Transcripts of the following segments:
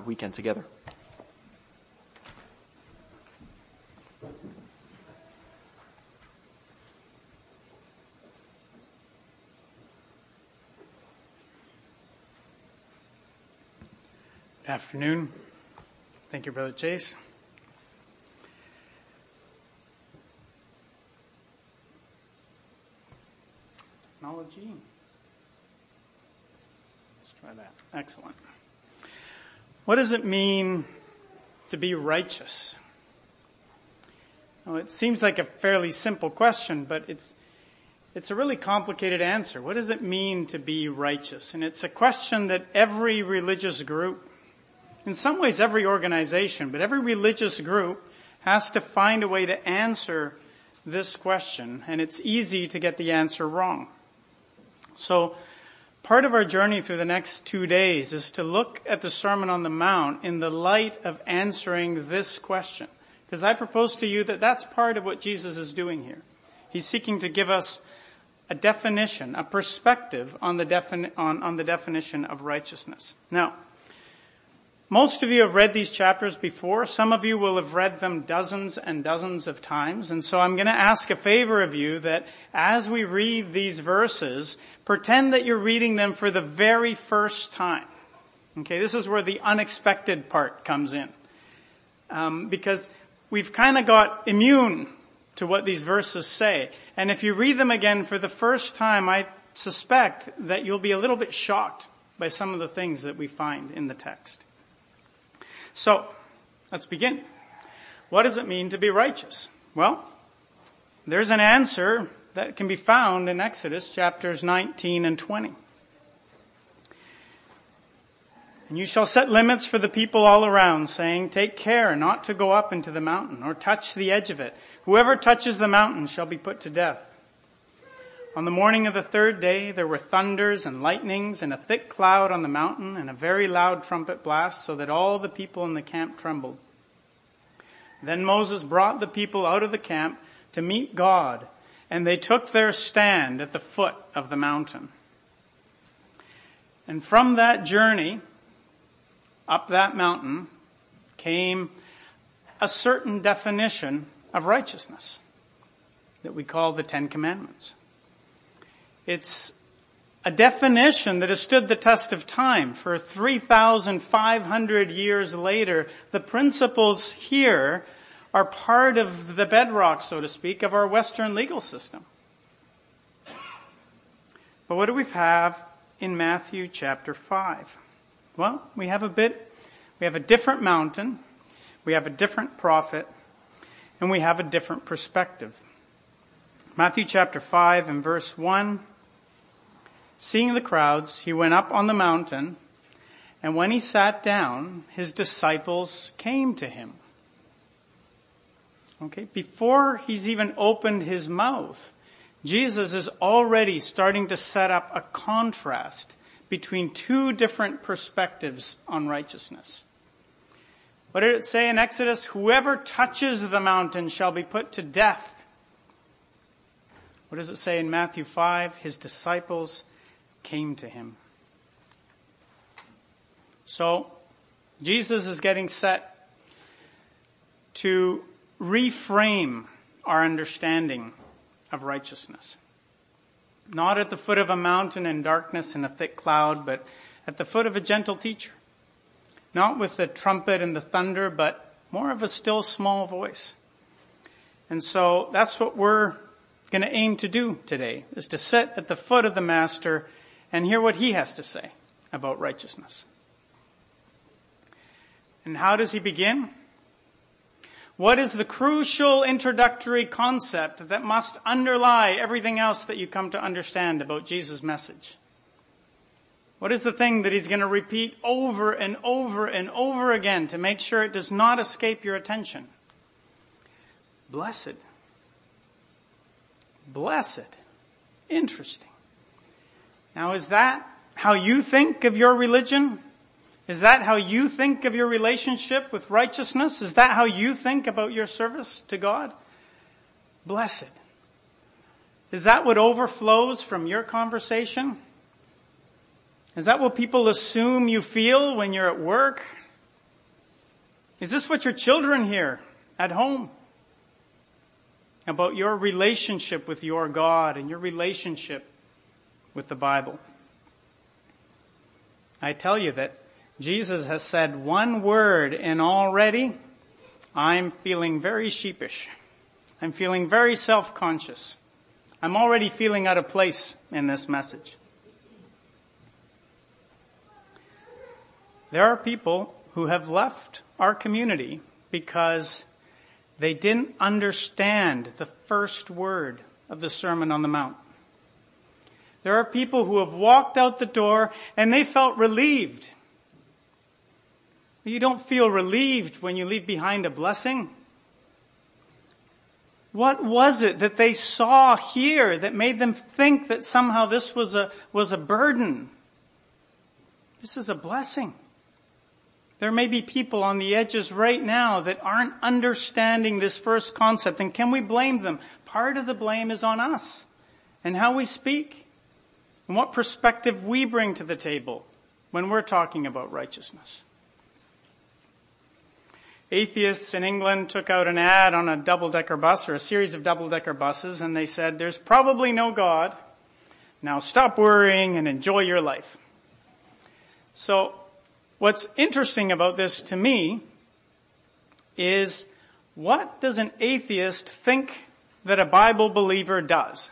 weekend together. Good afternoon. Thank you, Brother Chase. Technology. Let's try that. Excellent. What does it mean to be righteous? Well, it seems like a fairly simple question, but it's a really complicated answer. What does it mean to be righteous? And it's a question that every religious group, in some ways every organization, but every religious group has to find a way to answer this question, and it's easy to get the answer wrong. So part of our journey through the next 2 days is to look at the Sermon on the Mount in the light of answering this question. Because I propose to you that that's part of what Jesus is doing here. He's seeking to give us a definition, a perspective on the definition of righteousness. Now, most of you have read these chapters before. Some of you will have read them dozens and dozens of times. And so I'm going to ask a favor of you that as we read these verses, pretend that you're reading them for the very first time. Okay, this is where the unexpected part comes in. Because we've kind of got immune to what these verses say. And if you read them again for the first time, I suspect that you'll be a little bit shocked by some of the things that we find in the text. So, let's begin. What does it mean to be righteous? Well, there's an answer that can be found in Exodus chapters 19 and 20. And you shall set limits for the people all around, saying, take care not to go up into the mountain or touch the edge of it. Whoever touches the mountain shall be put to death. On the morning of the third day, there were thunders and lightnings and a thick cloud on the mountain and a very loud trumpet blast, so that all the people in the camp trembled. Then Moses brought the people out of the camp to meet God, and they took their stand at the foot of the mountain. And from that journey up that mountain came a certain definition of righteousness that we call the Ten Commandments. It's a definition that has stood the test of time. For 3,500 years later, the principles here are part of the bedrock, so to speak, of our Western legal system. But what do we have in Matthew chapter 5? Well, we have a different mountain, we have a different prophet, and we have a different perspective. Matthew chapter 5 and verse 1, seeing the crowds, he went up on the mountain, and when he sat down, his disciples came to him. Okay, before he's even opened his mouth, Jesus is already starting to set up a contrast between two different perspectives on righteousness. What did it say in Exodus? Whoever touches the mountain shall be put to death. What does it say in Matthew 5? His disciples came to him. So, Jesus is getting set to reframe our understanding of righteousness. Not at the foot of a mountain in darkness and a thick cloud, but at the foot of a gentle teacher. Not with the trumpet and the thunder, but more of a still small voice. And so that's what we're going to aim to do today, is to sit at the foot of the Master and hear what he has to say about righteousness. And how does he begin? What is the crucial introductory concept that must underlie everything else that you come to understand about Jesus' message? What is the thing that he's going to repeat over and over and over again to make sure it does not escape your attention? Blessed. Blessed. Interesting. Now, is that how you think of your religion? Is that how you think of your relationship with righteousness? Is that how you think about your service to God? Blessed. Is that what overflows from your conversation? Is that what people assume you feel when you're at work, Is this what your children hear at home? About your relationship with your God and your relationship with the Bible? I tell you that Jesus has said one word, and already I'm feeling very sheepish. I'm feeling very self-conscious. I'm already feeling out of place in this message. There are people who have left our community because they didn't understand the first word of the Sermon on the Mount. There are people who have walked out the door and they felt relieved. You don't feel relieved when you leave behind a blessing. What was it that they saw here that made them think that somehow this was a burden? This is a blessing. There may be people on the edges right now that aren't understanding this first concept. And can we blame them? Part of the blame is on us and how we speak and what perspective we bring to the table when we're talking about righteousness. Atheists in England took out an ad on a double-decker bus, or a series of double-decker buses, and they said, "There's probably no God. Now stop worrying and enjoy your life." So what's interesting about this to me is, what does an atheist think that a Bible believer does?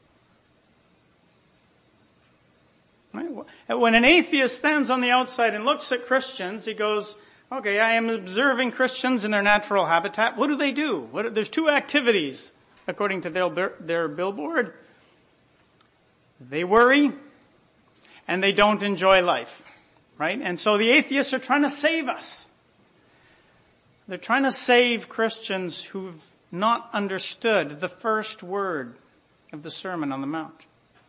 Right? When an atheist stands on the outside and looks at Christians, he goes, okay, I am observing Christians in their natural habitat. What do? There's two activities, according to their billboard. They worry, and they don't enjoy life. Right? And so the atheists are trying to save us. They're trying to save Christians who've not understood the first word of the Sermon on the Mount.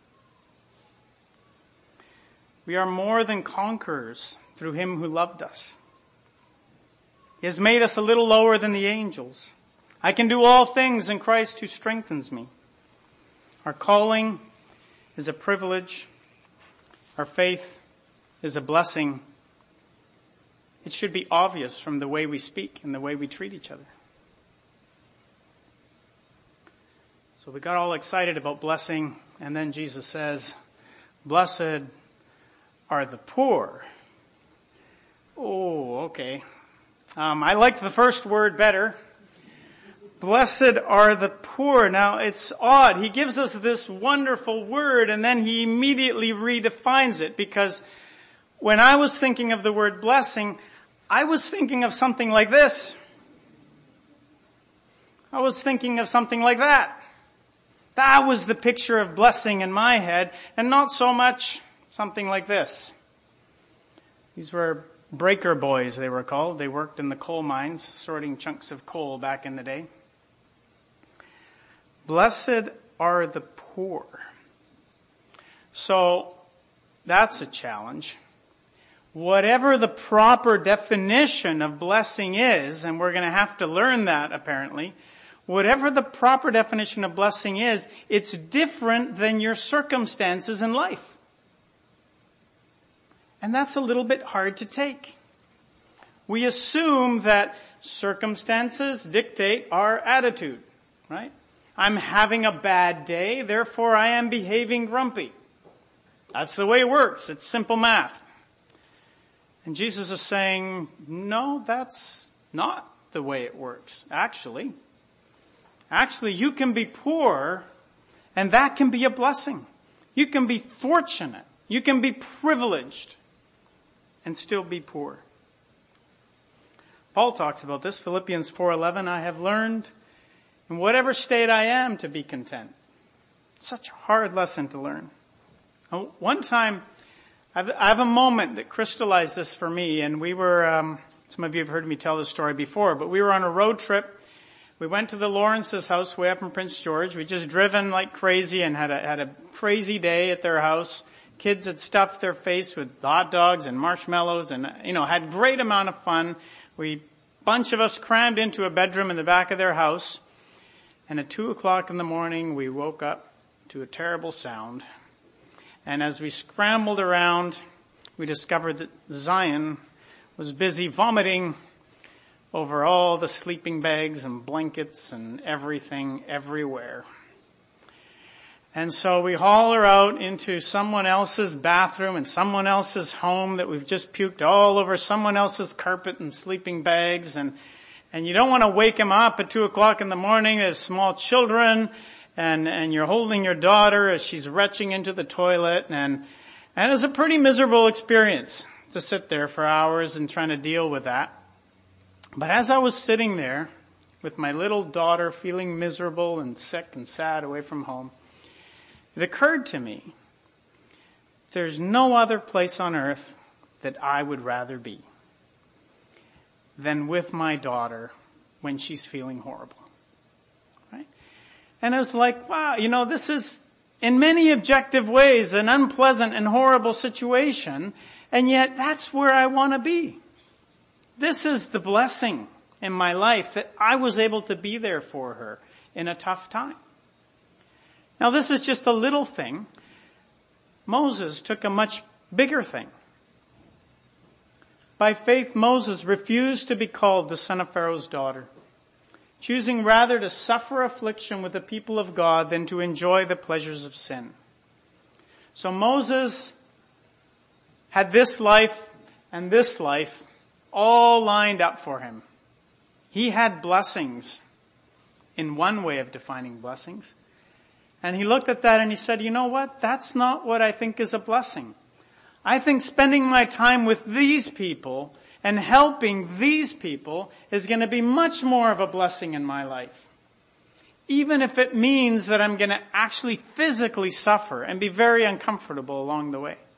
We are more than conquerors through him who loved us. He has made us a little lower than the angels. I can do all things in Christ who strengthens me. Our calling is a privilege. Our faith is a blessing. It should be obvious from the way we speak and the way we treat each other. So we got all excited about blessing, and then Jesus says, "Blessed are the poor." Oh, okay. I liked the first word better. Blessed are the poor. Now, it's odd. He gives us this wonderful word, and then he immediately redefines it, because when I was thinking of the word blessing, I was thinking of something like this. I was thinking of something like that. That was the picture of blessing in my head, and not so much something like this. These were breaker boys, they were called. They worked in the coal mines, sorting chunks of coal back in the day. Blessed are the poor. So, that's a challenge. Whatever the proper definition of blessing is, and we're going to have to learn that apparently, whatever the proper definition of blessing is, it's different than your circumstances in life. And that's a little bit hard to take. We assume that circumstances dictate our attitude, right? I'm having a bad day, therefore I am behaving grumpy. That's the way it works. It's simple math. And Jesus is saying, no, that's not the way it works. Actually, you can be poor, and that can be a blessing. You can be fortunate. You can be privileged and still be poor. Paul talks about this, Philippians 4:11, I have learned in whatever state I am to be content. Such a hard lesson to learn. One time, I have a moment that crystallized this for me, and we were, some of you have heard me tell this story before, but we were on a road trip. We went to the Lawrence's house way up in Prince George. We'd just driven like crazy and had a crazy day at their house. Kids had stuffed their face with hot dogs and marshmallows and, had great amount of fun. Bunch of us crammed into a bedroom in the back of their house. And at 2:00 in the morning, we woke up to a terrible sound. And as we scrambled around, we discovered that Zion was busy vomiting over all the sleeping bags and blankets and everything everywhere. And so we haul her out into someone else's bathroom and someone else's home that we've just puked all over someone else's carpet and sleeping bags. And you don't want to wake them up at 2:00 in the morning. There's small children and you're holding your daughter as she's retching into the toilet. And it's a pretty miserable experience to sit there for hours and trying to deal with that. But as I was sitting there with my little daughter feeling miserable and sick and sad away from home, it occurred to me, there's no other place on earth that I would rather be than with my daughter when she's feeling horrible. Right? And I was like, wow, this is in many objective ways an unpleasant and horrible situation, and yet that's where I want to be. This is the blessing in my life that I was able to be there for her in a tough time. Now this is just a little thing. Moses took a much bigger thing. By faith, Moses refused to be called the son of Pharaoh's daughter, choosing rather to suffer affliction with the people of God than to enjoy the pleasures of sin. So Moses had this life and this life all lined up for him. He had blessings in one way of defining blessings. And he looked at that and he said, you know what? That's not what I think is a blessing. I think spending my time with these people and helping these people is going to be much more of a blessing in my life. Even if it means that I'm going to actually physically suffer and be very uncomfortable along the way.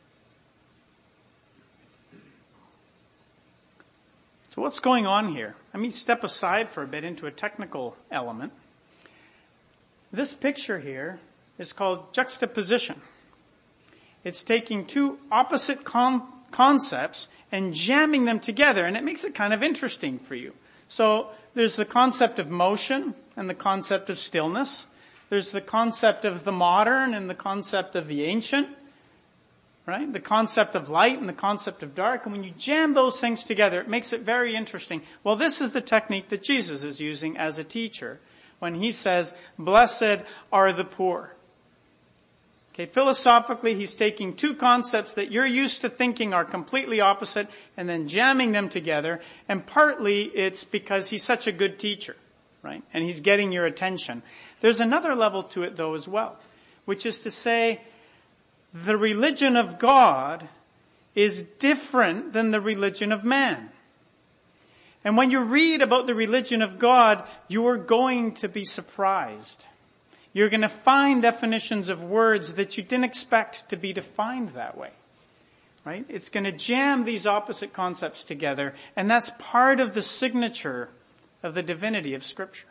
So what's going on here? Let me step aside for a bit into a technical element. This picture here is called juxtaposition. It's taking two opposite concepts and jamming them together, and it makes it kind of interesting for you. So there's the concept of motion and the concept of stillness. There's the concept of the modern and the concept of the ancient, right? The concept of light and the concept of dark. And when you jam those things together, it makes it very interesting. Well, this is the technique that Jesus is using as a teacher when he says, blessed are the poor. Okay, philosophically, he's taking two concepts that you're used to thinking are completely opposite and then jamming them together. And partly it's because he's such a good teacher, right? And he's getting your attention. There's another level to it though as well, which is to say the religion of God is different than the religion of man. And when you read about the religion of God, you are going to be surprised. You're going to find definitions of words that you didn't expect to be defined that way. Right? It's going to jam these opposite concepts together, and that's part of the signature of the divinity of Scripture.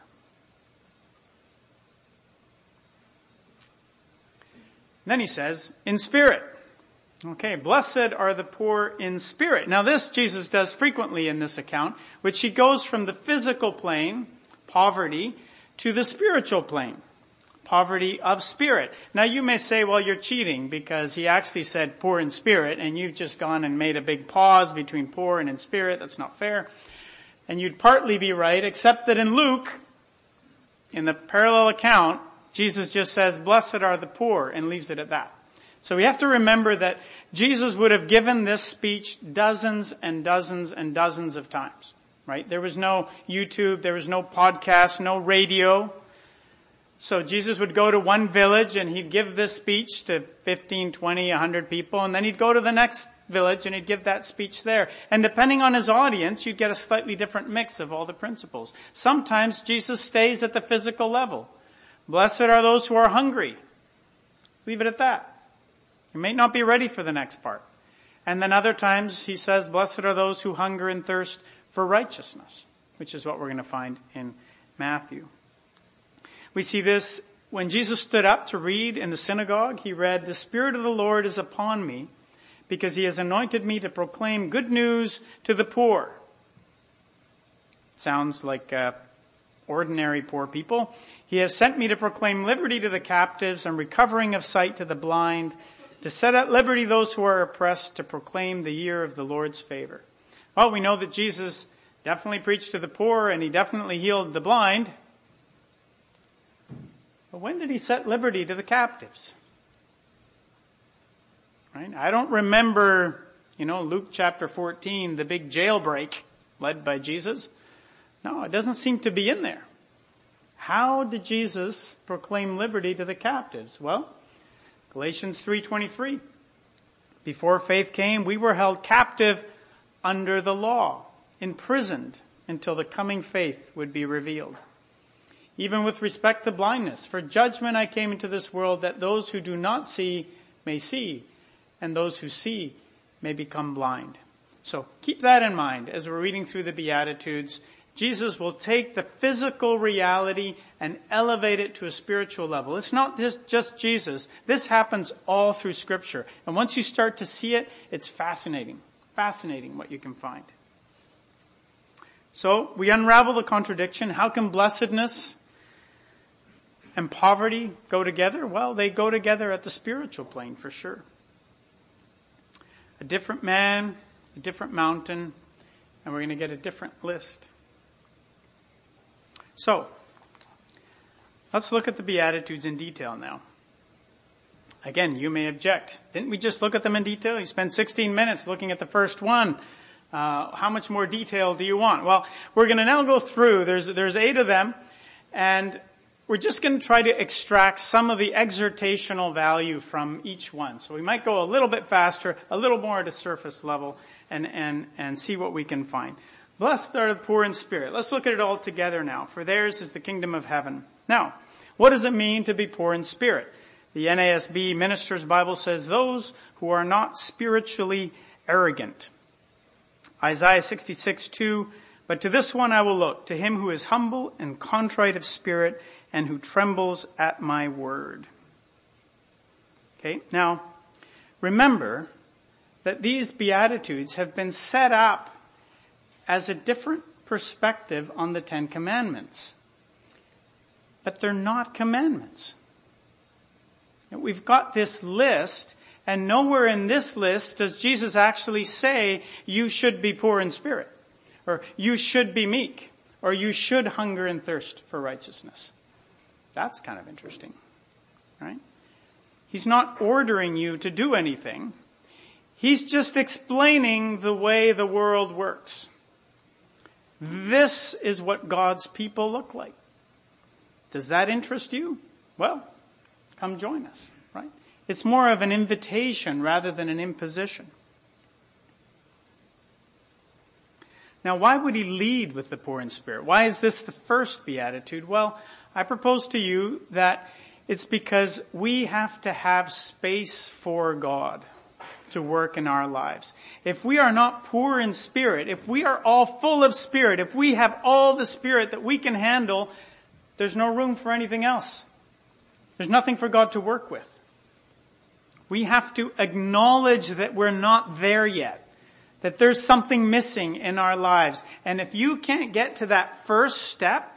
Then he says, in spirit. Okay, blessed are the poor in spirit. Now this Jesus does frequently in this account, which he goes from the physical plane, poverty, to the spiritual plane, poverty of spirit. Now you may say, well, you're cheating because he actually said poor in spirit and you've just gone and made a big pause between poor and in spirit. That's not fair. And you'd partly be right, except that in Luke, in the parallel account, Jesus just says, blessed are the poor, and leaves it at that. So we have to remember that Jesus would have given this speech dozens and dozens and dozens of times, right? There was no YouTube, there was no podcast, no radio. So Jesus would go to one village and he'd give this speech to 15, 20, 100 people, and then he'd go to the next village and he'd give that speech there. And depending on his audience, you'd get a slightly different mix of all the principles. Sometimes Jesus stays at the physical level. Blessed are those who are hungry. Let's leave it at that. You may not be ready for the next part. And then other times he says, blessed are those who hunger and thirst for righteousness, which is what we're going to find in Matthew. We see this when Jesus stood up to read in the synagogue. He read, the Spirit of the Lord is upon me because he has anointed me to proclaim good news to the poor. Sounds like ordinary poor people. He has sent me to proclaim liberty to the captives and recovering of sight to the blind, to set at liberty those who are oppressed, to proclaim the year of the Lord's favor. Well, we know that Jesus definitely preached to the poor, and he definitely healed the blind. But when did he set liberty to the captives? Right? I don't remember, Luke chapter 14, the big jailbreak led by Jesus. No, it doesn't seem to be in there. How did Jesus proclaim liberty to the captives? Well, Galatians 3:23. Before faith came, we were held captive under the law, imprisoned until the coming faith would be revealed. Even with respect to blindness, for judgment I came into this world that those who do not see may see, and those who see may become blind. So keep that in mind as we're reading through the Beatitudes. Jesus will take the physical reality and elevate it to a spiritual level. It's not just Jesus. This happens all through Scripture. And once you start to see it, it's fascinating. Fascinating what you can find. So we unravel the contradiction. How can blessedness and poverty go together? Well, they go together at the spiritual plane for sure. A different man, a different mountain, and we're going to get a different list. So, let's look at the Beatitudes in detail now. Again, you may object. Didn't we just look at them in detail? You spent 16 minutes looking at the first one. How much more detail do you want? Well, we're going to now go through. There's 8 of them, and we're just going to try to extract some of the exhortational value from each one. So we might go a little bit faster, a little more at a surface level, and see what we can find. Blessed are the poor in spirit. Let's look at it all together now. For theirs is the kingdom of heaven. Now, what does it mean to be poor in spirit? The NASB Minister's Bible says those who are not spiritually arrogant. Isaiah 66:2, but to this one I will look, to him who is humble and contrite of spirit and who trembles at my word. Okay, now, remember that these Beatitudes have been set up as a different perspective on the 10 Commandments. But they're not commandments. We've got this list, and nowhere in this list does Jesus actually say you should be poor in spirit, or you should be meek, or you should hunger and thirst for righteousness. That's kind of interesting, right? He's not ordering you to do anything. He's just explaining the way the world works. This is what God's people look like. Does that interest you? Well, come join us, right? It's more of an invitation rather than an imposition. Now, why would he lead with the poor in spirit? Why is this the first beatitude? Well, I propose to you that it's because we have to have space for God to work in our lives. If we are not poor in spirit, if we are all full of spirit, if we have all the spirit that we can handle, there's no room for anything else. There's nothing for God to work with. We have to acknowledge that we're not there yet, that there's something missing in our lives. And if you can't get to that first step,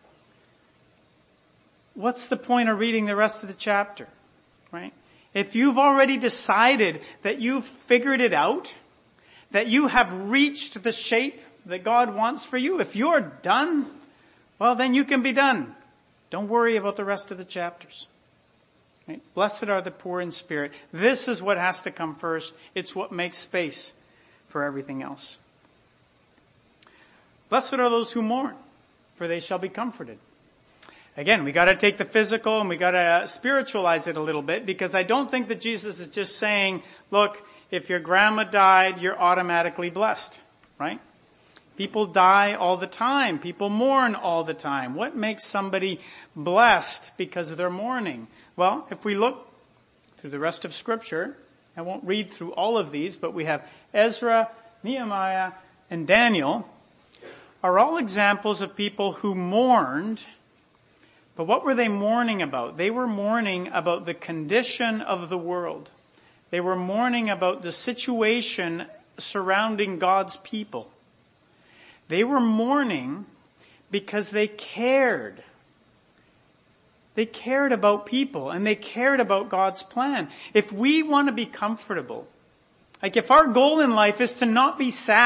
what's the point of reading the rest of the chapter, right? If you've already decided that you've figured it out, that you have reached the shape that God wants for you, if you're done, well, then you can be done. Don't worry about the rest of the chapters. Right? Blessed are the poor in spirit. This is what has to come first. It's what makes space for everything else. Blessed are those who mourn, for they shall be comforted. Again, we gotta take the physical and we gotta spiritualize it a little bit, because I don't think that Jesus is just saying, look, if your grandma died, you're automatically blessed, right? People die all the time. People mourn all the time. What makes somebody blessed because of their mourning? Well, if we look through the rest of Scripture, I won't read through all of these, but we have Ezra, Nehemiah, and Daniel are all examples of people who mourned. But what were they mourning about? They were mourning about the condition of the world. They were mourning about the situation surrounding God's people. They were mourning because they cared. They cared about people and they cared about God's plan. If we want to be comfortable, like if our goal in life is to not be sad,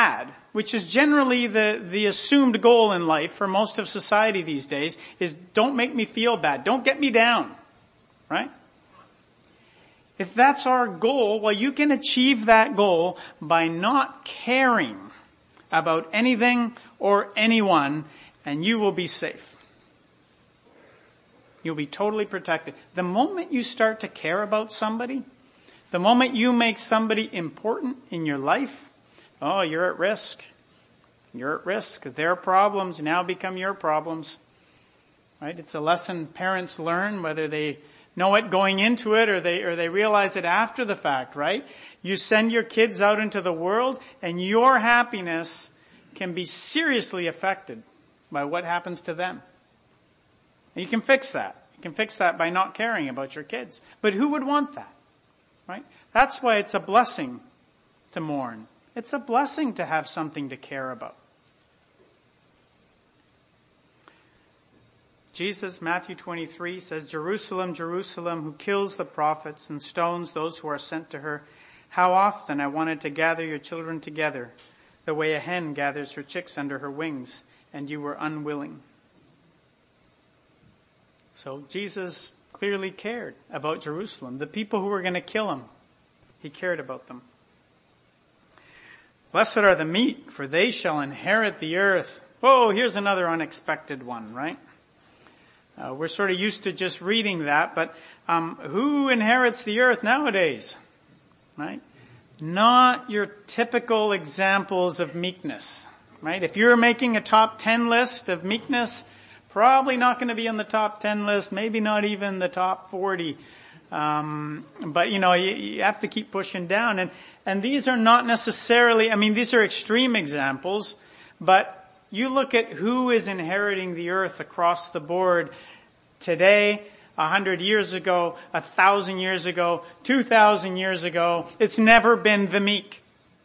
which is generally the assumed goal in life for most of society these days, is don't make me feel bad. Don't get me down. Right? If that's our goal, well, you can achieve that goal by not caring about anything or anyone, and you will be safe. You'll be totally protected. The moment you start to care about somebody, the moment you make somebody important in your life, oh, you're at risk. You're at risk. Their problems now become your problems. Right? It's a lesson parents learn, whether they know it going into it or they realize it after the fact, right? You send your kids out into the world and your happiness can be seriously affected by what happens to them. And you can fix that. You can fix that by not caring about your kids. But who would want that? Right? That's why it's a blessing to mourn. It's a blessing to have something to care about. Jesus, Matthew 23, says, Jerusalem, Jerusalem, who kills the prophets and stones those who are sent to her. How often I wanted to gather your children together, the way a hen gathers her chicks under her wings, and you were unwilling. So Jesus clearly cared about Jerusalem. The people who were going to kill him, he cared about them. Blessed are the meek, for they shall inherit the earth. Whoa, here's another unexpected one, right? We're sort of used to just reading that, but who inherits the earth nowadays? Right? Not your typical examples of meekness. Right? If you're making a top 10 list of meekness, probably not going to be on the top 10 list, maybe not even the top 40. But you have to keep pushing down. And these are not necessarily, these are extreme examples, but you look at who is inheriting the earth across the board today, 100 years ago, 1,000 years ago, 2,000 years ago. It's never been the meek.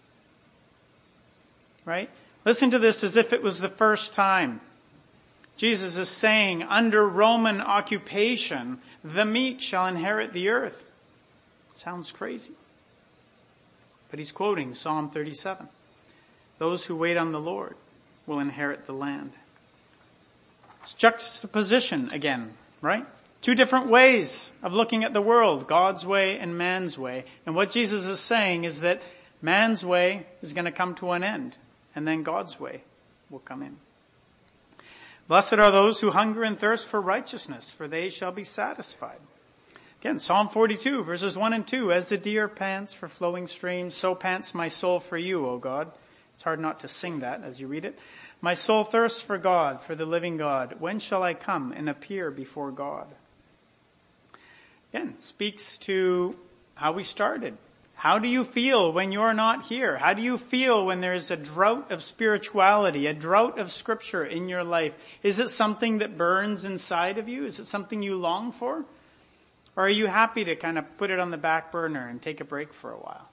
Right? Listen to this as if it was the first time. Jesus is saying, under Roman occupation, the meek shall inherit the earth. Sounds crazy. But he's quoting Psalm 37. Those who wait on the Lord will inherit the land. It's juxtaposition again, right? Two different ways of looking at the world, God's way and man's way. And what Jesus is saying is that man's way is going to come to an end, and then God's way will come in. Blessed are those who hunger and thirst for righteousness, for they shall be satisfied. Again, Psalm 42, verses 1 and 2, as the deer pants for flowing streams, so pants my soul for you, O God. It's hard not to sing that as you read it. My soul thirsts for God, for the living God. When shall I come and appear before God? Again, speaks to how we started. How do you feel when you're not here? How do you feel when there's a drought of spirituality, a drought of scripture in your life? Is it something that burns inside of you? Is it something you long for? Or are you happy to kind of put it on the back burner and take a break for a while?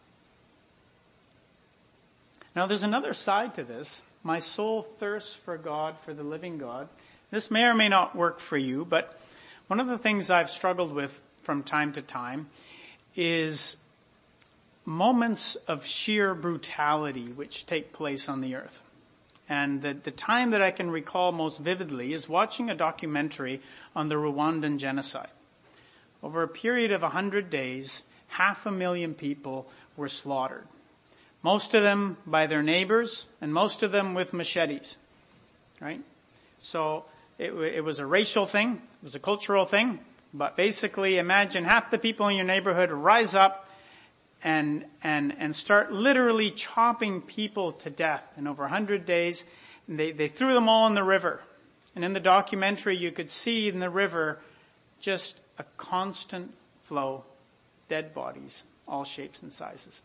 Now there's another side to this. My soul thirsts for God, for the living God. This may or may not work for you, but one of the things I've struggled with from time to time is moments of sheer brutality which take place on the earth. And the time that I can recall most vividly is watching a documentary on the Rwandan genocide. Over a period of 100 days, 500,000 people were slaughtered. Most of them by their neighbors, and most of them with machetes. Right? So it was a racial thing, it was a cultural thing, but basically imagine half the people in your neighborhood rise up and start literally chopping people to death. And over 100 days, they threw them all in the river. And in the documentary, you could see in the river just a constant flow, dead bodies, all shapes and sizes.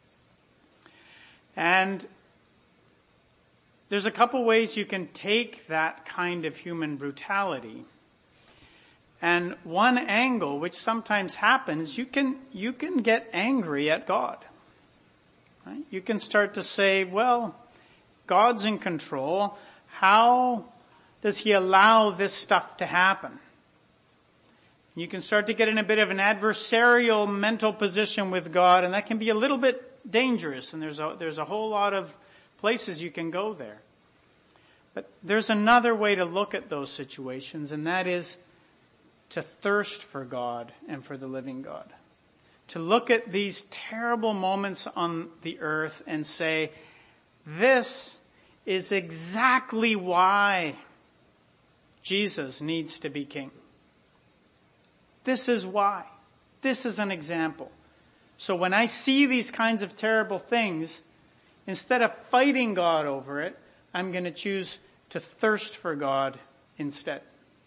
And there's a couple ways you can take that kind of human brutality. And one angle, which sometimes happens, you can get angry at God. Right? You can start to say, well, God's in control. How does he allow this stuff to happen? You can start to get in a bit of an adversarial mental position with God, and that can be a little bit dangerous. And there's a whole lot of places you can go there. But there's another way to look at those situations, and that is to thirst for God and for the living God. To look at these terrible moments on the earth and say, this is exactly why Jesus needs to be king. This is why. This is an example. So when I see these kinds of terrible things, instead of fighting God over it, I'm going to choose to thirst for God instead.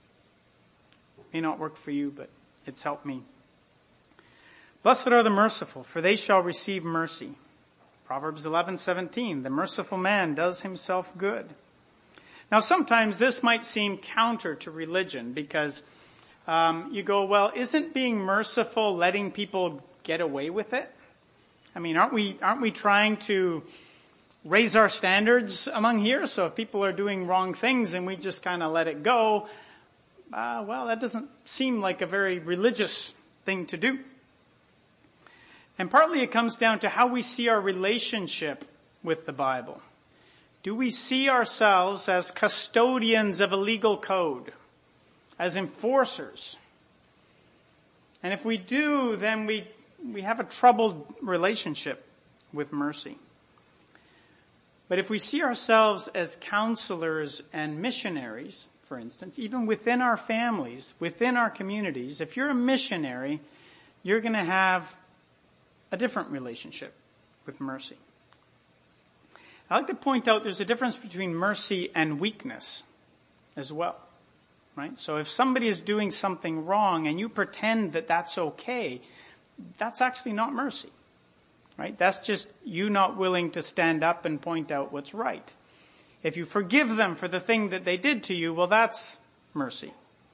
May not work for you, but it's helped me. Blessed are the merciful, for they shall receive mercy. Proverbs 11:17, the merciful man does himself good. Now sometimes this might seem counter to religion because you go, well, isn't being merciful letting people get away with it? I mean, aren't we trying to raise our standards among here? So if people are doing wrong things and we just kind of let it go, well, that doesn't seem like a very religious thing to do. And partly it comes down to how we see our relationship with the Bible. Do we see ourselves as custodians of a legal code, as enforcers? And if we do, then we have a troubled relationship with mercy. But if we see ourselves as counselors and missionaries, for instance, even within our families, within our communities, if you're a missionary, you're going to have a different relationship with mercy. I like to point out there's a difference between mercy and weakness as well, right? So if somebody is doing something wrong and you pretend that that's okay, that's actually not mercy, right? That's just you not willing to stand up and point out what's right. If you forgive them for the thing that they did to you, well, that's mercy.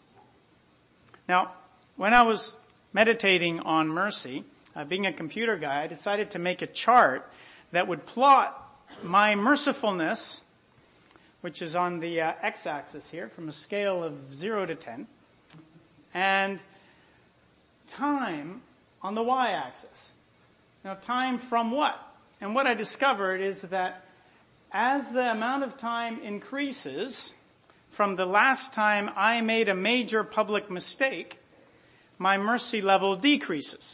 Now, when I was meditating on mercy, being a computer guy, I decided to make a chart that would plot my mercifulness, which is on the x-axis here, from a scale of 0 to 10, and time on the y-axis. Now, time from what? And what I discovered is that as the amount of time increases from the last time I made a major public mistake, my mercy level decreases.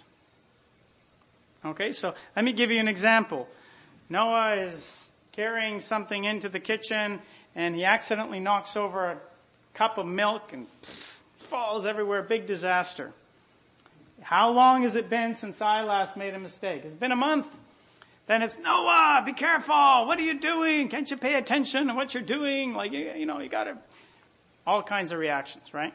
Okay, so let me give you an example. Noah is carrying something into the kitchen and he accidentally knocks over a cup of milk and falls everywhere, big disaster. How long has it been since I last made a mistake? It's been a month. Then it's, Noah, be careful. What are you doing? Can't you pay attention to what you're doing? Like, you gotta, all kinds of reactions, right?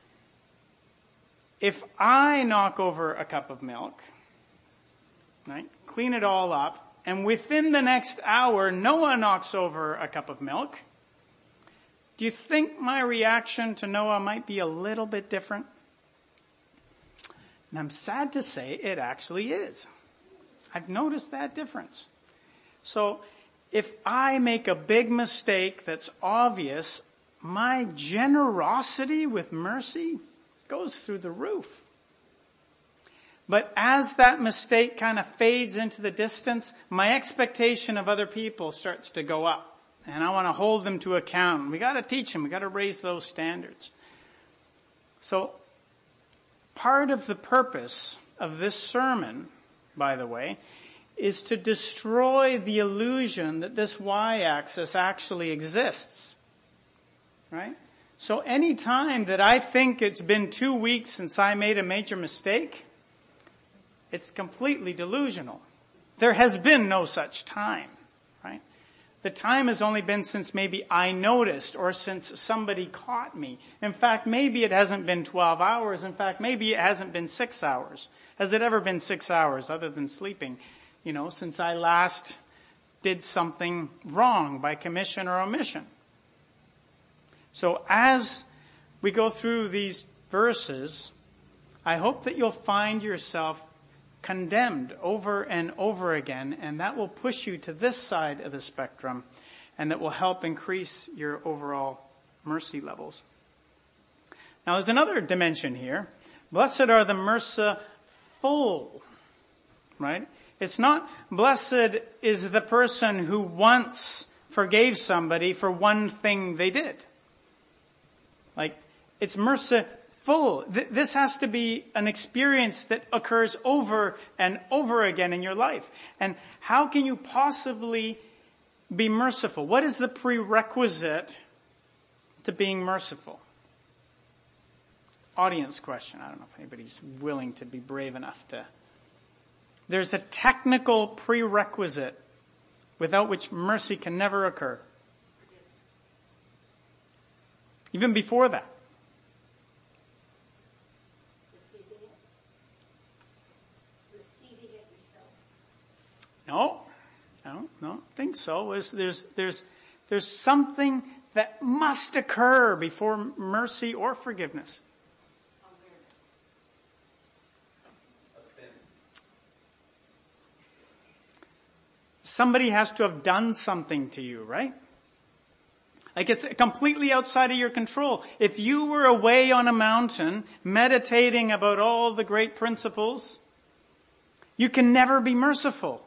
If I knock over a cup of milk, right, clean it all up, and within the next hour, Noah knocks over a cup of milk, do you think my reaction to Noah might be a little bit different? And I'm sad to say it actually is. I've noticed that difference. So if I make a big mistake that's obvious, my generosity with mercy goes through the roof. But as that mistake kind of fades into the distance, my expectation of other people starts to go up. And I want to hold them to account. We got to teach them. We got to raise those standards. So part of the purpose of this sermon, by the way, is to destroy the illusion that this y-axis actually exists. Right? So any time that I think it's been 2 weeks since I made a major mistake, it's completely delusional. There has been no such time, right? The time has only been since maybe I noticed or since somebody caught me. In fact, maybe it hasn't been 12 hours. In fact, maybe it hasn't been 6 hours. Has it ever been 6 hours other than sleeping, since I last did something wrong by commission or omission? So as we go through these verses, I hope that you'll find yourself condemned over and over again, and that will push you to this side of the spectrum, and that will help increase your overall mercy levels. Now there's another dimension here. Blessed are the merciful, right? It's not blessed is the person who once forgave somebody for one thing they did. Like, it's merciful. This has to be an experience that occurs over and over again in your life. And how can you possibly be merciful? What is the prerequisite to being merciful? Audience question. I don't know if anybody's willing to be brave enough to. There's a technical prerequisite without which mercy can never occur. Even before that. Receiving it yourself. No, I don't think so. There's something that must occur before mercy or forgiveness. Somebody has to have done something to you, right? Like, it's completely outside of your control. If you were away on a mountain meditating about all the great principles, you can never be merciful.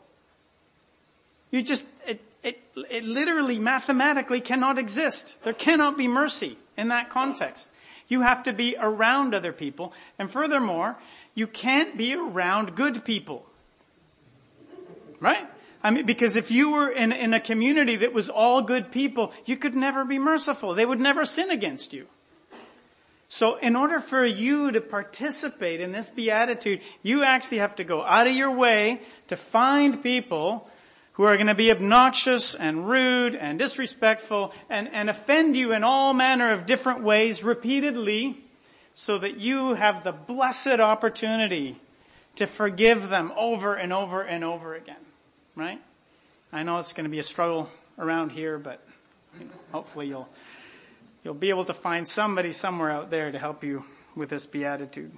It literally, mathematically cannot exist. There cannot be mercy in that context. You have to be around other people. And furthermore, you can't be around good people. Right? I mean, because if you were in a community that was all good people, you could never be merciful. They would never sin against you. So in order for you to participate in this beatitude, you actually have to go out of your way to find people who are going to be obnoxious and rude and disrespectful and offend you in all manner of different ways repeatedly, so that you have the blessed opportunity to forgive them over and over and over again. Right? I know it's going to be a struggle around here, but hopefully you'll be able to find somebody somewhere out there to help you with this beatitude.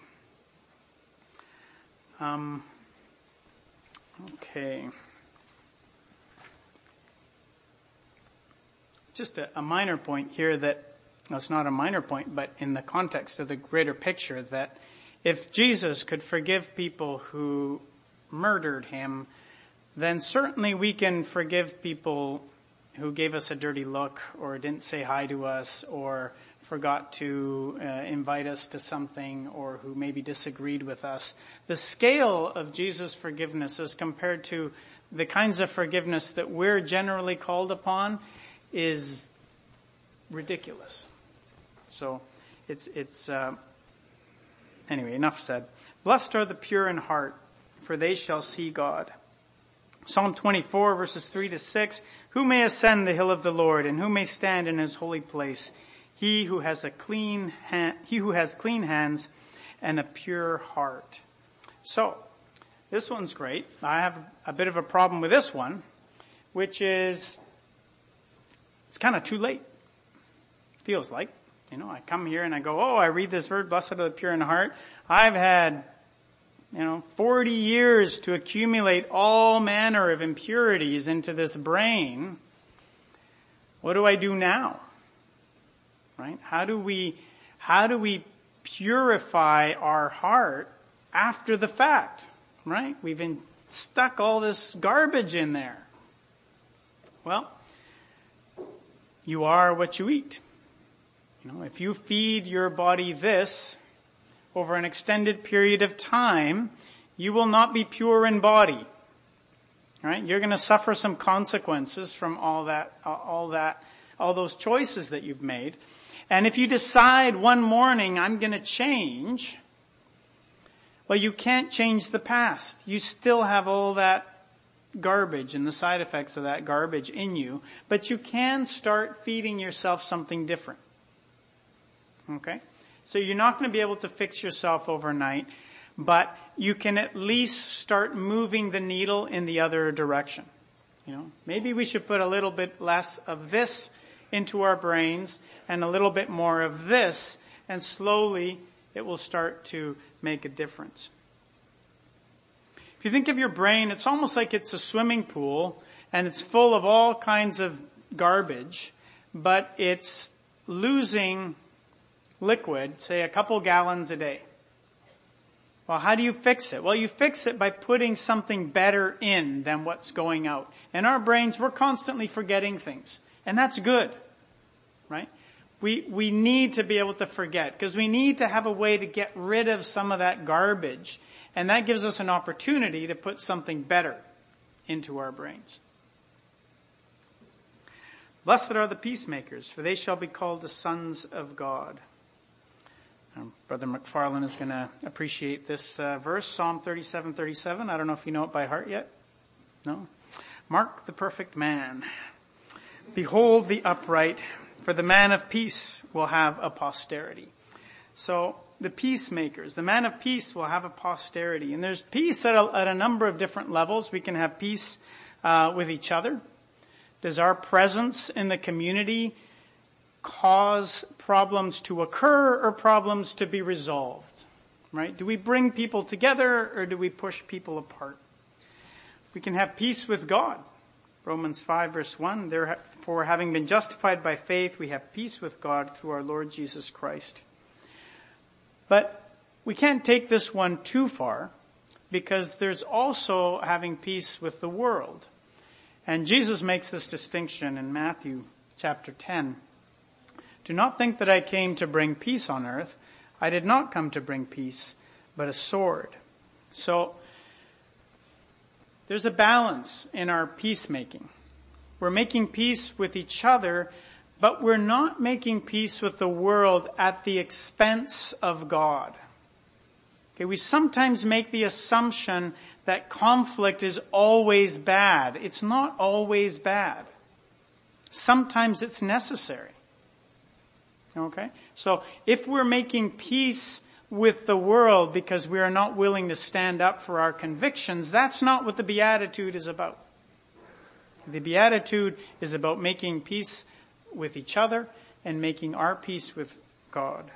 Okay. Just a minor point here that, well, it's not a minor point, but in the context of the greater picture, that if Jesus could forgive people who murdered him, then certainly we can forgive people who gave us a dirty look or didn't say hi to us or forgot to invite us to something or who maybe disagreed with us. The scale of Jesus' forgiveness as compared to the kinds of forgiveness that we're generally called upon is ridiculous. So anyway, enough said. Blessed are the pure in heart, for they shall see God. Psalm 24 verses 3-6, who may ascend the hill of the Lord, and who may stand in his holy place? He who has clean hands and a pure heart. So, this one's great. I have a bit of a problem with this one, which is, it's kind of too late. Feels like, I come here and I go, I read this verse, blessed are the pure in heart. I've had 40 years to accumulate all manner of impurities into this brain. What do I do now? Right? How do we purify our heart after the fact? Right? We've stuck all this garbage in there. Well, you are what you eat. If you feed your body this over an extended period of time, you will not be pure in body. Right? You're going to suffer some consequences from all those choices that you've made. And if you decide one morning, I'm going to change, well, you can't change the past. You still have all that garbage and the side effects of that garbage in you, but you can start feeding yourself something different. Okay? So you're not going to be able to fix yourself overnight, but you can at least start moving the needle in the other direction. Maybe we should put a little bit less of this into our brains and a little bit more of this, and slowly it will start to make a difference. If you think of your brain, it's almost like it's a swimming pool and it's full of all kinds of garbage, but it's losing liquid, say a couple gallons a day. Well, how do you fix it? Well, you fix it by putting something better in than what's going out. In our brains, we're constantly forgetting things. And that's good, right? We need to be able to forget because we need to have a way to get rid of some of that garbage. And that gives us an opportunity to put something better into our brains. Blessed are the peacemakers, for they shall be called the sons of God. Brother McFarland is going to appreciate this verse, Psalm 37:37. I don't know if you know it by heart yet. No? Mark the perfect man. Behold the upright, for the man of peace will have a posterity. So the peacemakers, the man of peace will have a posterity. And there's peace at a number of different levels. We can have peace with each other. Does our presence in the community cause problems to occur or problems to be resolved? Right? Do we bring people together or do we push people apart? We can have peace with God. Romans 5 verse 1, therefore having been justified by faith, we have peace with God through our Lord Jesus Christ. But we can't take this one too far because there's also having peace with the world. And Jesus makes this distinction in Matthew chapter 10. Do not think that I came to bring peace on earth. I did not come to bring peace, but a sword. So there's a balance in our peacemaking. We're making peace with each other, but we're not making peace with the world at the expense of God. Okay, we sometimes make the assumption that conflict is always bad. It's not always bad. Sometimes it's necessary. Okay? So if we're making peace with the world because we are not willing to stand up for our convictions, that's not what the Beatitude is about. The Beatitude is about making peace with each other and making our peace with God.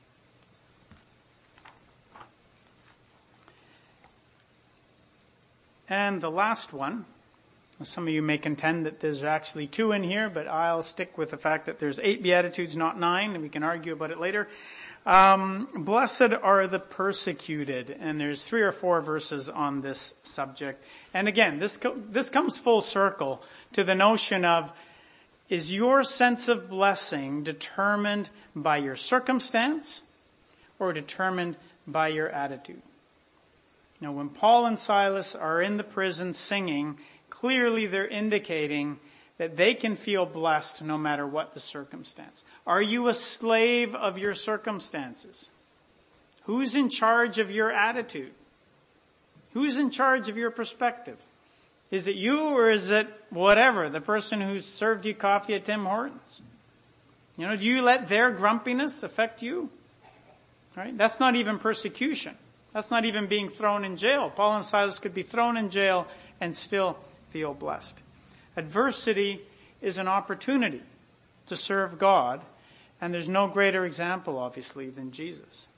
And the last one, some of you may contend that there's actually 2 in here, but I'll stick with the fact that there's 8 Beatitudes, not 9, and we can argue about it later. Blessed are the persecuted, and there's 3 or 4 verses on this subject. And again, this comes full circle to the notion of, is your sense of blessing determined by your circumstance or determined by your attitude? You know, when Paul and Silas are in the prison singing, clearly they're indicating that they can feel blessed no matter what the circumstance. Are you a slave of your circumstances? Who's in charge of your attitude? Who's in charge of your perspective? Is it you or is it whatever, the person who served you coffee at Tim Hortons? You know, do you let their grumpiness affect you? Right? That's not even persecution. That's not even being thrown in jail. Paul and Silas could be thrown in jail and still feel blessed. Adversity is an opportunity to serve God, and there's no greater example, obviously, than Jesus.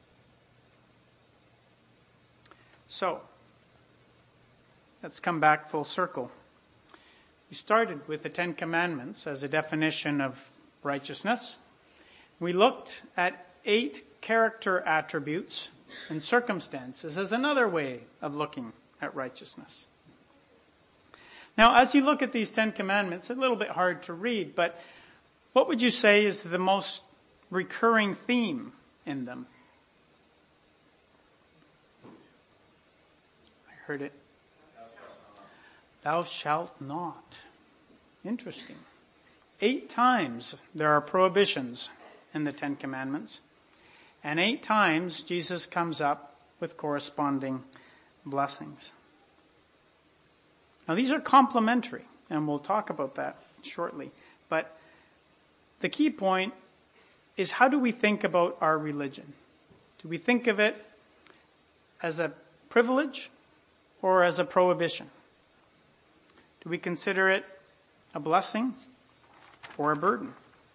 So, let's come back full circle. We started with the 10 Commandments as a definition of righteousness. We looked at 8 character attributes and circumstances as another way of looking at righteousness. Now, as you look at these 10 Commandments, it's a little bit hard to read, but what would you say is the most recurring theme in them? I heard it. Thou shalt not. Interesting. 8 times there are prohibitions in the 10 Commandments. And 8 times Jesus comes up with corresponding blessings. Now these are complementary, and we'll talk about that shortly. But the key point is, how do we think about our religion? Do we think of it as a privilege or as a prohibition? Do we consider it a blessing or a burden?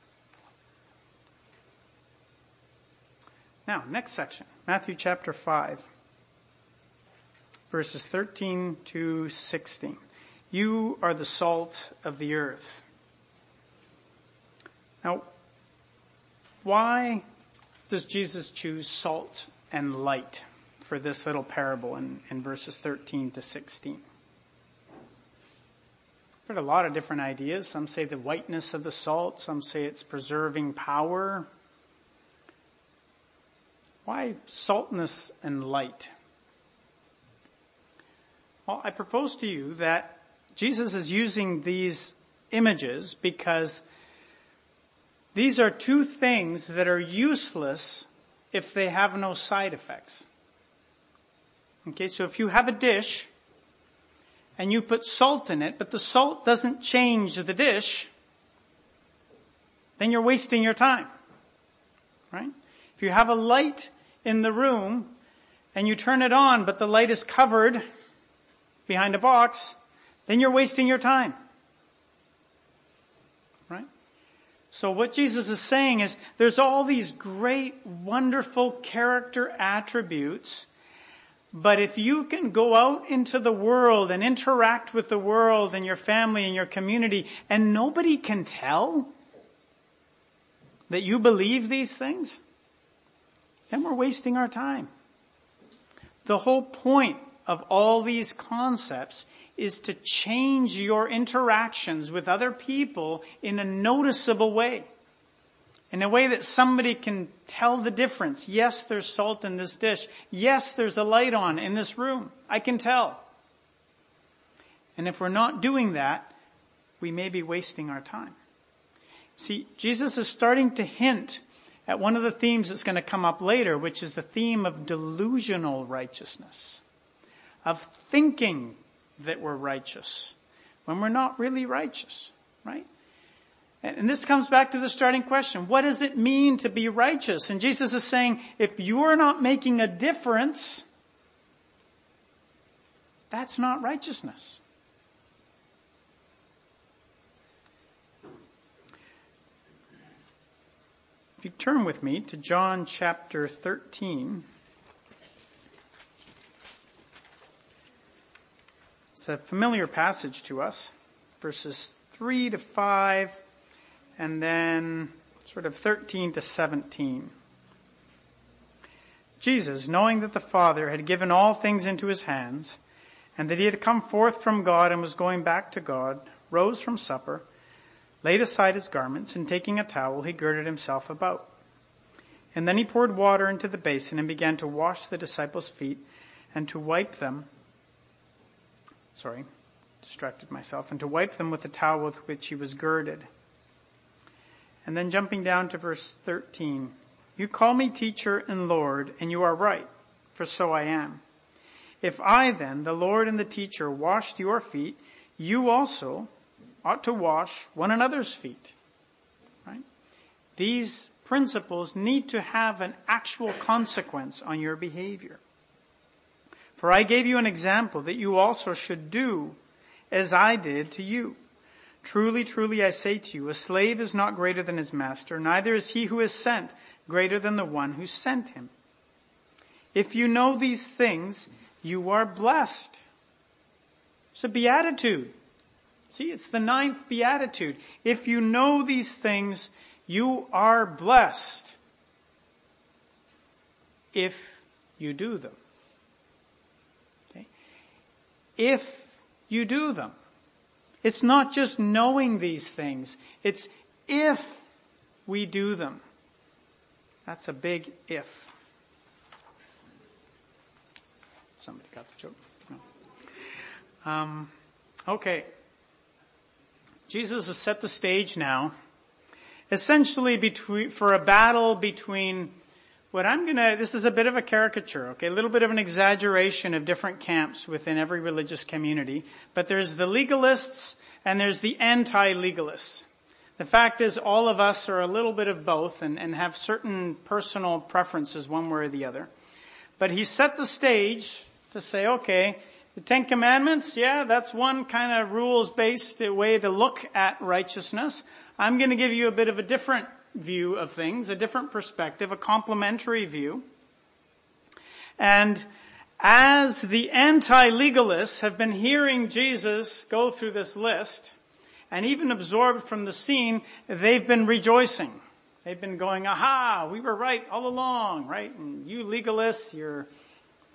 Now, next section, Matthew chapter 5, verses 13 to 16. You are the salt of the earth. Now, why does Jesus choose salt and light for this little parable in verses 13 to 16. I've heard a lot of different ideas. Some say the whiteness of the salt. Some say it's preserving power. Why saltness and light? Well, I propose to you that Jesus is using these images because these are two things that are useless if they have no side effects. Okay, so if you have a dish and you put salt in it, but the salt doesn't change the dish, then you're wasting your time. Right? If you have a light in the room and you turn it on, but the light is covered behind a box, then you're wasting your time. Right? So what Jesus is saying is there's all these great, wonderful character attributes, but if you can go out into the world and interact with the world and your family and your community and nobody can tell that you believe these things, then we're wasting our time. The whole point of all these concepts is to change your interactions with other people in a noticeable way. In a way that somebody can tell the difference. Yes, there's salt in this dish. Yes, there's a light on in this room. I can tell. And if we're not doing that, we may be wasting our time. See, Jesus is starting to hint at one of the themes that's going to come up later, which is the theme of delusional righteousness. Of thinking that we're righteous when we're not really righteous, right? And this comes back to the starting question. What does it mean to be righteous? And Jesus is saying, if you're not making a difference, that's not righteousness. If you turn with me to John chapter 13. It's a familiar passage to us, verses 3 to 5, and then sort of 13 to 17. Jesus, knowing that the Father had given all things into his hands, and that he had come forth from God and was going back to God, rose from supper, laid aside his garments, and taking a towel, he girded himself about. And then he poured water into the basin and began to wash the disciples' feet and to wipe them. And to wipe them with the towel with which he was girded. And then jumping down to verse 13. You call me teacher and Lord, and you are right, for so I am. If I then, the Lord and the teacher, washed your feet, you also ought to wash one another's feet. Right? These principles need to have an actual consequence on your behavior. For I gave you an example that you also should do as I did to you. Truly, truly, I say to you, a slave is not greater than his master, neither is he who is sent greater than the one who sent him. If you know these things, you are blessed. It's a beatitude. See, it's the 9th beatitude. If you know these things, you are blessed. If you do them. If you do them. It's not just knowing these things. It's if we do them. That's a big if. Somebody got the joke? No. Okay. Jesus has set the stage now. Essentially for a battle between this is a bit of a caricature, okay? A little bit of an exaggeration of different camps within every religious community. But there's the legalists and there's the anti-legalists. The fact is all of us are a little bit of both and have certain personal preferences one way or the other. But he set the stage to say, okay, the 10 Commandments, yeah, that's one kind of rules-based way to look at righteousness. I'm going to give you a bit of a different view of things, a different perspective, a complementary view. And as the anti-legalists have been hearing Jesus go through this list and even absorbed from the scene, they've been rejoicing. They've been going, aha, we were right all along, right? And you legalists, you're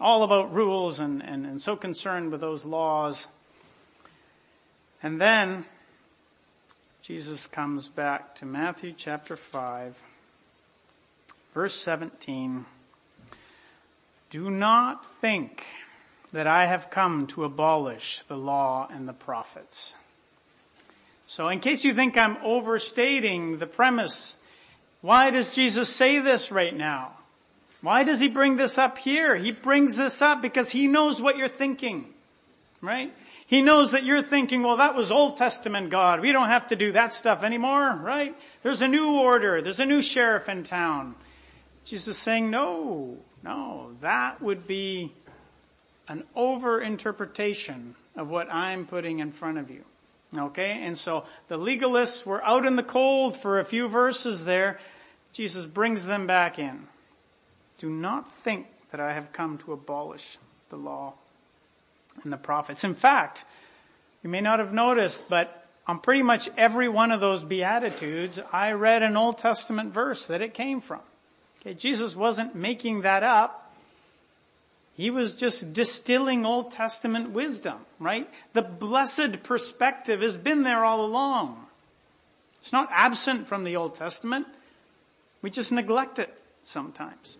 all about rules and so concerned with those laws. And then Jesus comes back to Matthew chapter 5, verse 17. Do not think that I have come to abolish the law and the prophets. So in case you think I'm overstating the premise, why does Jesus say this right now? Why does he bring this up here? He brings this up because he knows what you're thinking, right? He knows that you're thinking, well, that was Old Testament God. We don't have to do that stuff anymore, right? There's a new order. There's a new sheriff in town. Jesus is saying, no, that would be an over-interpretation of what I'm putting in front of you. Okay? And so the legalists were out in the cold for a few verses there. Jesus brings them back in. Do not think that I have come to abolish the law and the prophets. In fact, you may not have noticed, but on pretty much every one of those Beatitudes, I read an Old Testament verse that it came from. Okay? Jesus wasn't making that up. He was just distilling Old Testament wisdom, right? The blessed perspective has been there all along. It's not absent from the Old Testament. We just neglect it sometimes.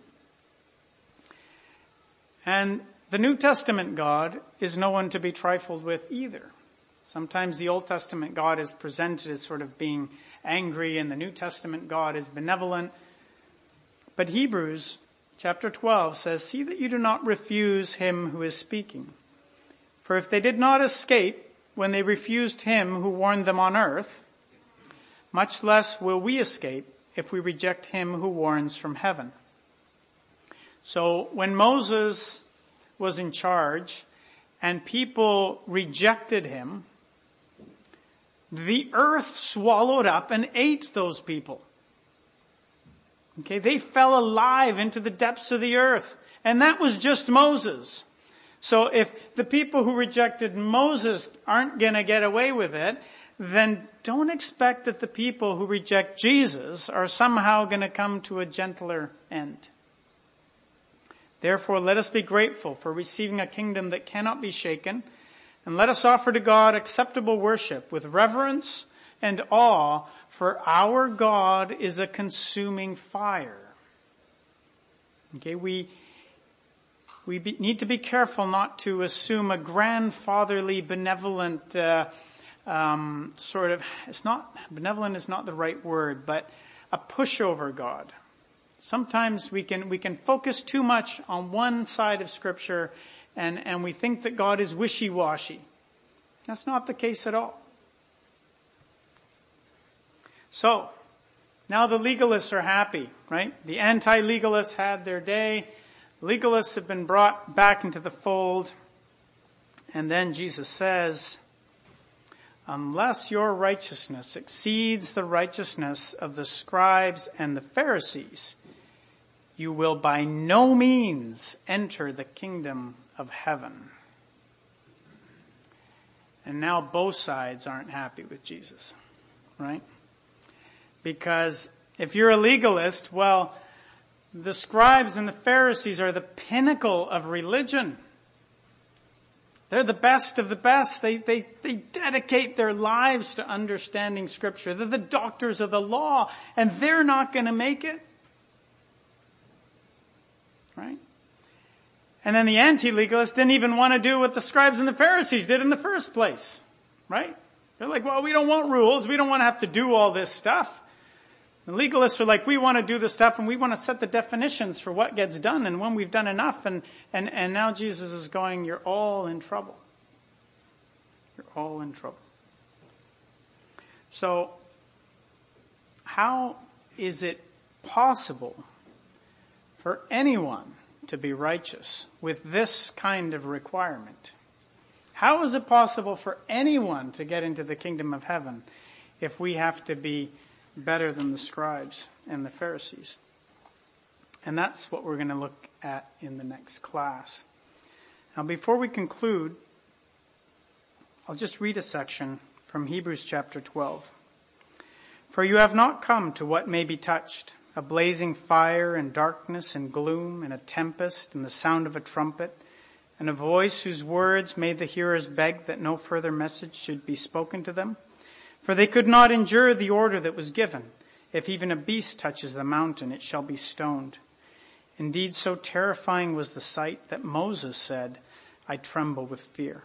And the New Testament God is no one to be trifled with either. Sometimes the Old Testament God is presented as sort of being angry and the New Testament God is benevolent. But Hebrews Chapter 12 says, see that you do not refuse him who is speaking. For if they did not escape when they refused him who warned them on earth, much less will we escape if we reject him who warns from heaven. So when Moses was in charge and people rejected him, the earth swallowed up and ate those people. Okay, they fell alive into the depths of the earth. And that was just Moses. So if the people who rejected Moses aren't going to get away with it, then don't expect that the people who reject Jesus are somehow going to come to a gentler end. Therefore, let us be grateful for receiving a kingdom that cannot be shaken, and let us offer to God acceptable worship with reverence and awe, for our God is a consuming fire. Okay, we need to be careful not to assume a grandfatherly, benevolent sort of. It's not benevolent is not the right word, but a pushover God. Sometimes we can focus too much on one side of Scripture, and we think that God is wishy-washy. That's not the case at all. So, now the legalists are happy, right? The anti-legalists had their day. Legalists have been brought back into the fold. And then Jesus says, unless your righteousness exceeds the righteousness of the scribes and the Pharisees, you will by no means enter the kingdom of heaven. And now both sides aren't happy with Jesus, right? Because if you're a legalist, well, the scribes and the Pharisees are the pinnacle of religion. They're the best of the best. They dedicate their lives to understanding Scripture. They're the doctors of the law, and they're not going to make it. Right? And then the anti-legalists didn't even want to do what the scribes and the Pharisees did in the first place. Right? They're like, well, we don't want rules. We don't want to have to do all this stuff. The legalists are like, we want to do the stuff and we want to set the definitions for what gets done and when we've done enough. And now Jesus is going, you're all in trouble. You're all in trouble. So, how is it possible for anyone to be righteous with this kind of requirement? How is it possible for anyone to get into the kingdom of heaven if we have to be better than the scribes and the Pharisees? And that's what we're going to look at in the next class. Now, before we conclude, I'll just read a section from Hebrews chapter 12. For you have not come to what may be touched, a blazing fire and darkness and gloom and a tempest and the sound of a trumpet and a voice whose words made the hearers beg that no further message should be spoken to them? For they could not endure the order that was given. If even a beast touches the mountain, it shall be stoned. Indeed, so terrifying was the sight that Moses said, I tremble with fear.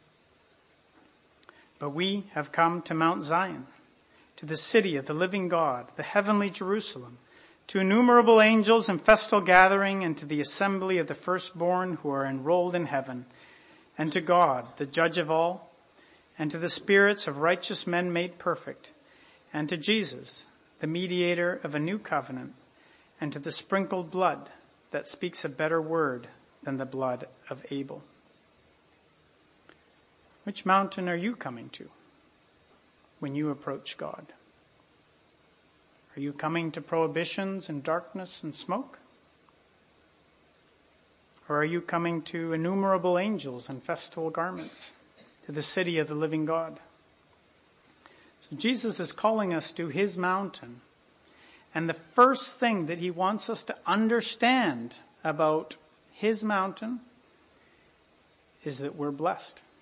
But we have come to Mount Zion, to the city of the living God, the heavenly Jerusalem, to innumerable angels in festal gathering, and to the assembly of the firstborn who are enrolled in heaven, and to God, the judge of all, and to the spirits of righteous men made perfect, and to Jesus, the mediator of a new covenant, and to the sprinkled blood that speaks a better word than the blood of Abel. Which mountain are you coming to when you approach God? Are you coming to prohibitions and darkness and smoke? Or are you coming to innumerable angels and festal garments, to the city of the living God? So Jesus is calling us to his mountain. And the first thing that he wants us to understand about his mountain is that we're blessed.